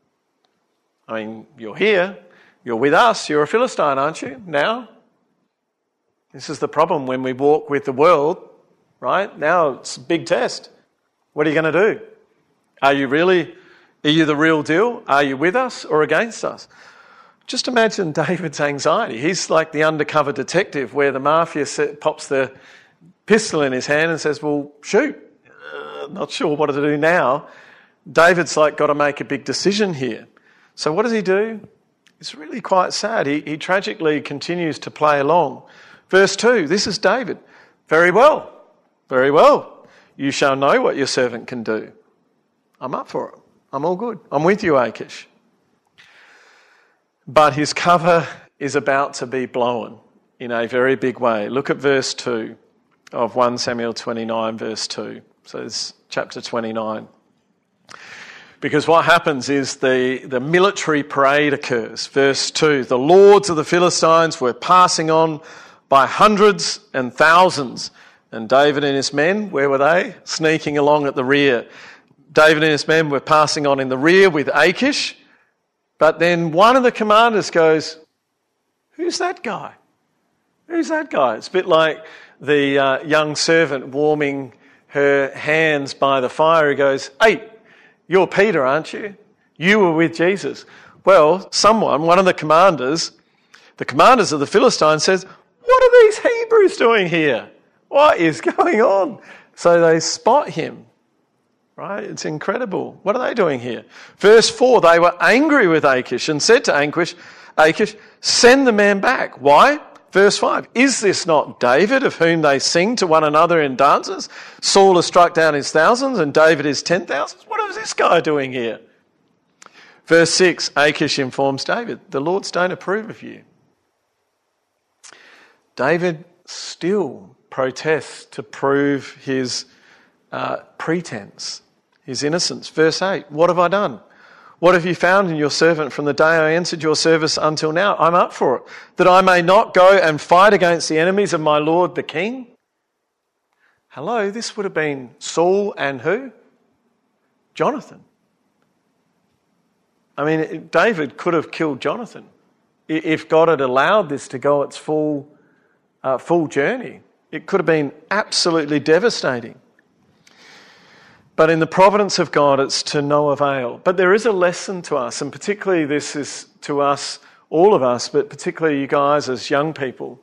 I mean, you're here, you're with us, you're a Philistine, aren't you, now? This is the problem when we walk with the world, right? Now it's a big test. What are you going to do? Are you really, are you the real deal? Are you with us or against us? Just imagine David's anxiety. He's like the undercover detective where the mafia set, pops the pistol in his hand and says, well, shoot. Uh, not sure what to do now. David's like got to make a big decision here. So what does he do? It's really quite sad. He, he tragically continues to play along. Verse two, this is David. Very well, very well. You shall know what your servant can do. I'm up for it. I'm all good. I'm with you, Achish. But his cover is about to be blown in a very big way. Look at verse two of First Samuel twenty-nine, verse two. So it's chapter twenty-nine. Because what happens is the, the military parade occurs. Verse two, the lords of the Philistines were passing on by hundreds and thousands. And David and his men, where were they? Sneaking along at the rear. David and his men were passing on in the rear with Achish. But then one of the commanders goes, who's that guy? Who's that guy? It's a bit like the uh, young servant warming her hands by the fire. He goes, hey, you're Peter, aren't you? You were with Jesus. Well, someone, one of the commanders, the commanders of the Philistines says, what are these Hebrews doing here? What is going on? So they spot him, right? It's incredible. What are they doing here? Verse four, they were angry with Achish and said to Achish, Achish, send the man back. Why? Verse five, is this not David of whom they sing to one another in dances? Saul has struck down his thousands and David his ten thousands. What is this guy doing here? Verse six, Achish informs David, the Lords don't approve of you. David still protests to prove his uh, pretense, his innocence. Verse eight, what have I done? What have you found in your servant from the day I entered your service until now? I'm up for it, that I may not go and fight against the enemies of my Lord the King. Hello, this would have been Saul and who? Jonathan. I mean, David could have killed Jonathan if God had allowed this to go its full, uh, full journey. It could have been absolutely devastating. But in the providence of God, it's to no avail. But there is a lesson to us, and particularly this is to us, all of us, but particularly you guys as young people.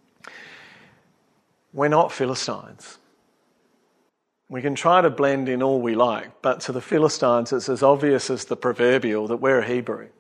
We're not Philistines. We can try to blend in all we like, but to the Philistines it's as obvious as the proverbial that we're a Hebrew.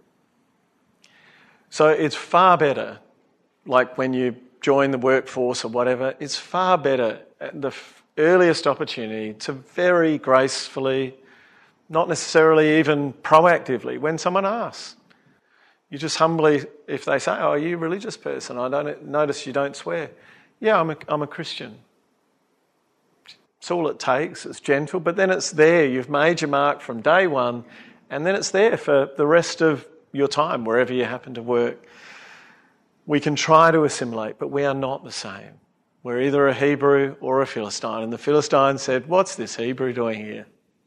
So it's far better, like when you join the workforce or whatever, it's far better at the earliest opportunity to very gracefully, not necessarily even proactively, when someone asks. You just humbly, if they say, oh, are you a religious person? I don't notice you don't swear. Yeah, I'm a, I'm a Christian. It's all it takes. It's gentle, but then it's there. You've made your mark from day one, and then it's there for the rest of your time, wherever you happen to work. We can try to assimilate, but we are not the same. We're either a Hebrew or a Philistine. And the Philistine said, what's this Hebrew doing here?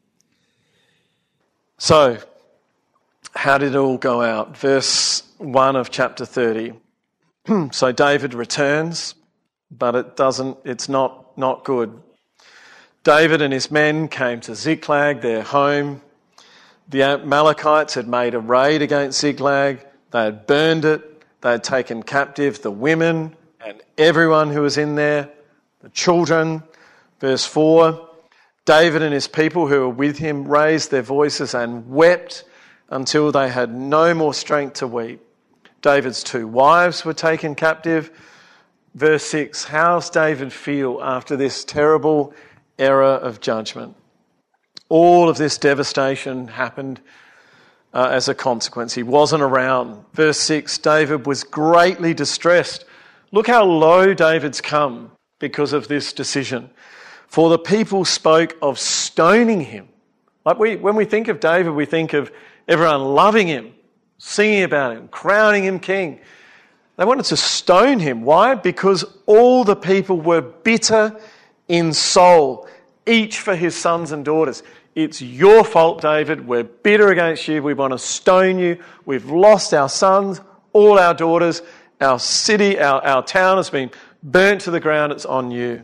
So, how did it all go out? Verse one of chapter thirty. So David returns, but it doesn't, it's not, not good. David and his men came to Ziklag, their home. The Amalekites had made a raid against Ziklag. They had burned it. They had taken captive the women and everyone who was in there, the children. Verse four, David and his people who were with him raised their voices and wept until they had no more strength to weep. David's two wives were taken captive. Verse six, how does David feel after this terrible era of judgment? All of this devastation happened uh, as a consequence. He wasn't around. Verse six, David was greatly distressed. Look how low David's come because of this decision. For the people spoke of stoning him. Like we, when we think of David, we think of everyone loving him, singing about him, crowning him king. They wanted to stone him. Why? Because all the people were bitter in soul, each for his sons and daughters. It's your fault, David. We're bitter against you. We want to stone you. We've lost our sons, all our daughters. Our city, our, our town has been burnt to the ground. It's on you.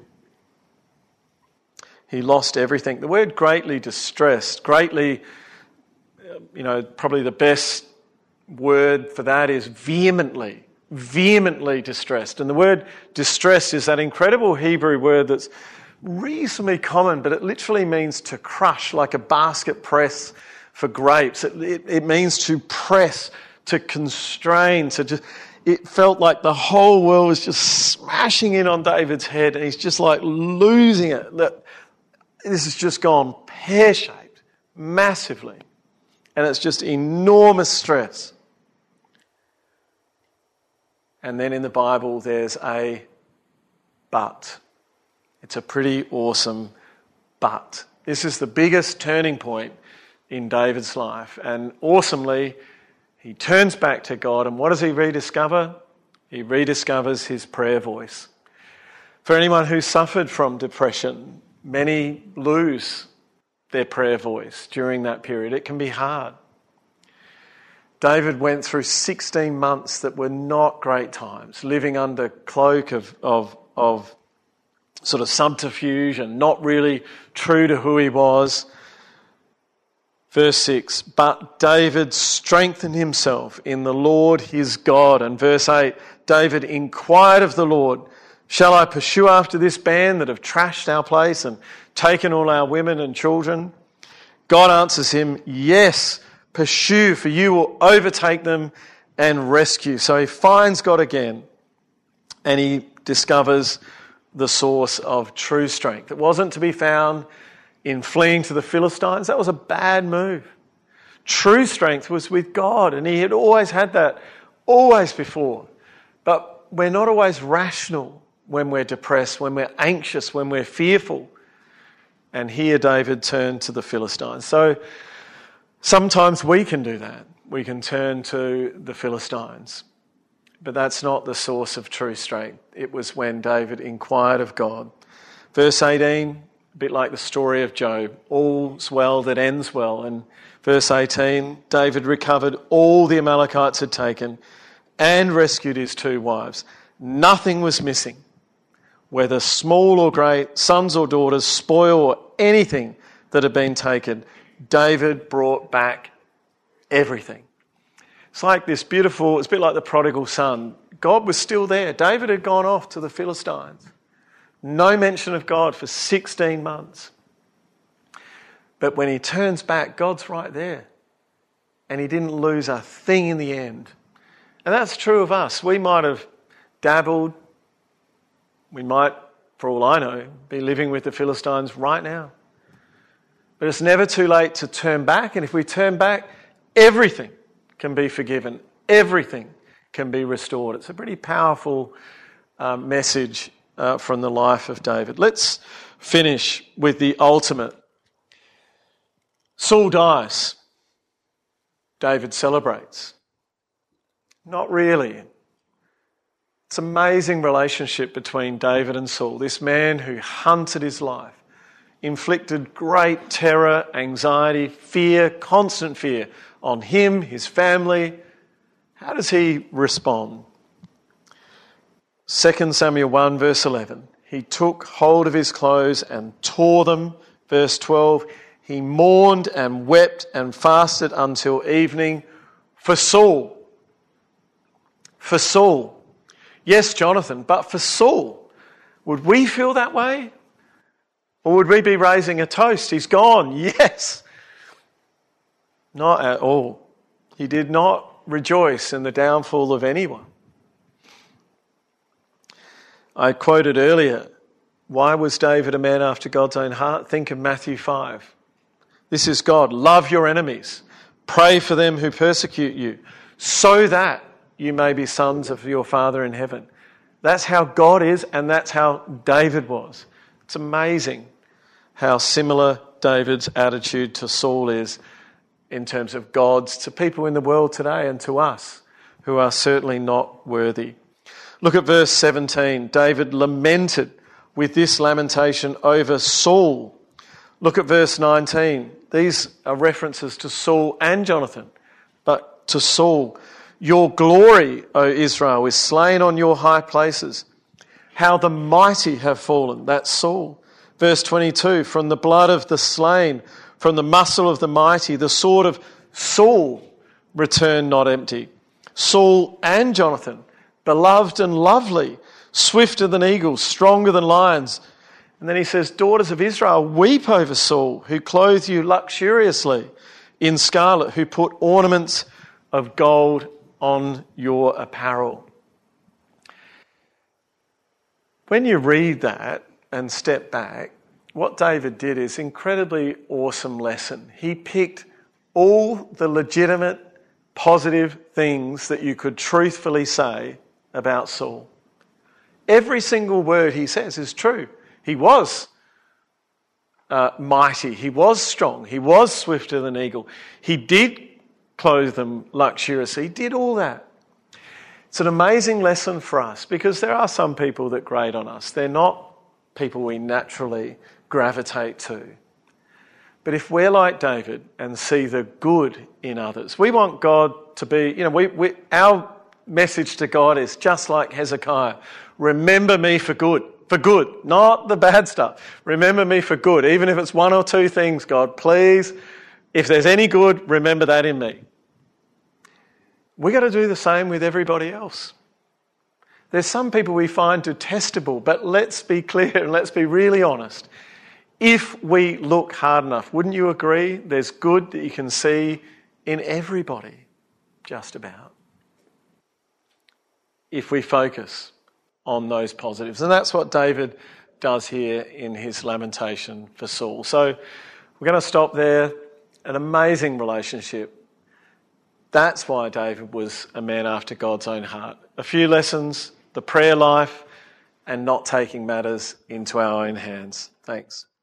He lost everything. The word greatly distressed, greatly, you know, probably the best word for that is vehemently, vehemently distressed. And the word distress is that incredible Hebrew word that's reasonably common, but it literally means to crush, like a basket press for grapes. It, it, it means to press, to constrain, to just... It felt like the whole world was just smashing in on David's head, and he's just like losing it. That this has just gone pear-shaped, massively. And it's just enormous stress. And then in the Bible, there's a but. It's a pretty awesome but. This is the biggest turning point in David's life. And awesomely, he turns back to God, and what does he rediscover? He rediscovers his prayer voice. For anyone who suffered from depression, many lose their prayer voice during that period. It can be hard. David went through sixteen months that were not great times, living under cloak of, of, of sort of subterfuge and not really true to who he was. Verse six, but David strengthened himself in the Lord his God. And verse eight, David inquired of the Lord, shall I pursue after this band that have trashed our place and taken all our women and children? God answers him, yes, pursue, for you will overtake them and rescue. So he finds God again, and he discovers the source of true strength. It wasn't to be found in fleeing to the Philistines. That was a bad move. True strength was with God, and he had always had that, always before. But we're not always rational when we're depressed, when we're anxious, when we're fearful. And here David turned to the Philistines. So sometimes we can do that. We can turn to the Philistines. But that's not the source of true strength. It was when David inquired of God. Verse eighteen, a bit like the story of Job. All's well that ends well. And verse eighteen, David recovered all the Amalekites had taken and rescued his two wives. Nothing was missing. Whether small or great, sons or daughters, spoil or anything that had been taken, David brought back everything. It's like this beautiful, it's a bit like the prodigal son. God was still there. David had gone off to the Philistines. No mention of God for sixteen months. But when he turns back, God's right there. And he didn't lose a thing in the end. And that's true of us. We might have dabbled. We might, for all I know, be living with the Philistines right now. But it's never too late to turn back. And if we turn back, everything can be forgiven. Everything can be restored. It's a pretty powerful uh, message uh, from the life of David. Let's finish with the ultimate. Saul dies. David celebrates. Not really. It's an amazing relationship between David and Saul. This man who hunted his life, inflicted great terror, anxiety, fear, constant fear on him, his family. How does he respond? Second Samuel one verse eleven. He took hold of his clothes and tore them. Verse twelve. He mourned and wept and fasted until evening for Saul. For Saul. Yes, Jonathan, but for Saul. Would we feel that way? Or would we be raising a toast? He's gone. Yes. Not at all. He did not rejoice in the downfall of anyone. I quoted earlier, why was David a man after God's own heart? Think of Matthew five. This is God. Love your enemies. Pray for them who persecute you, so that you may be sons of your Father in heaven. That's how God is, and that's how David was. It's amazing how similar David's attitude to Saul is in terms of God's to people in the world today and to us who are certainly not worthy. Look at verse seventeen. David lamented with this lamentation over Saul. Look at verse nineteen. These are references to Saul and Jonathan, but to Saul. Your glory, O Israel, is slain on your high places. How the mighty have fallen. That's Saul. Verse twenty-two, from the blood of the slain, from the muscle of the mighty, the sword of Saul returned not empty. Saul and Jonathan, beloved and lovely, swifter than eagles, stronger than lions. And then he says, daughters of Israel, weep over Saul, who clothed you luxuriously, in scarlet, who put ornaments of gold on your apparel. When you read that and step back, what David did is an incredibly awesome lesson. He picked all the legitimate, positive things that you could truthfully say about Saul. Every single word he says is true. He was uh, mighty. He was strong. He was swifter than eagle. He did clothe them luxuriously. He did all that. It's an amazing lesson for us because there are some people that grate on us. They're not people we naturally gravitate to. But if we're like David and see the good in others, we want God to be, you know, we, we our message to God is just like Hezekiah. Remember me for good, for good, not the bad stuff. Remember me for good, even if it's one or two things, God, please. If there's any good, remember that in me. We've got to do the same with everybody else. There's some people we find detestable, but let's be clear and let's be really honest. If we look hard enough, wouldn't you agree there's good that you can see in everybody, just about, if we focus on those positives. And that's what David does here in his lamentation for Saul. So we're going to stop there. An amazing relationship. That's why David was a man after God's own heart. A few lessons, the prayer life, and not taking matters into our own hands. Thanks.